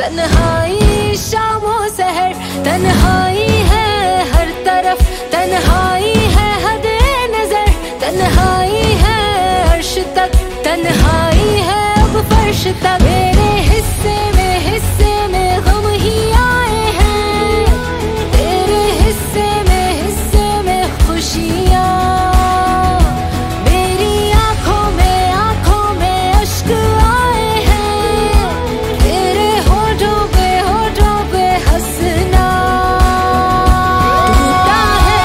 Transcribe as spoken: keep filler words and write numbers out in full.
तन्हाई शामों सहर, तन्हाई है हर तरफ, तन्हाई है हदे नजर, तन्हाई है अर्श तक, तन्हाई है अब फर्श तक।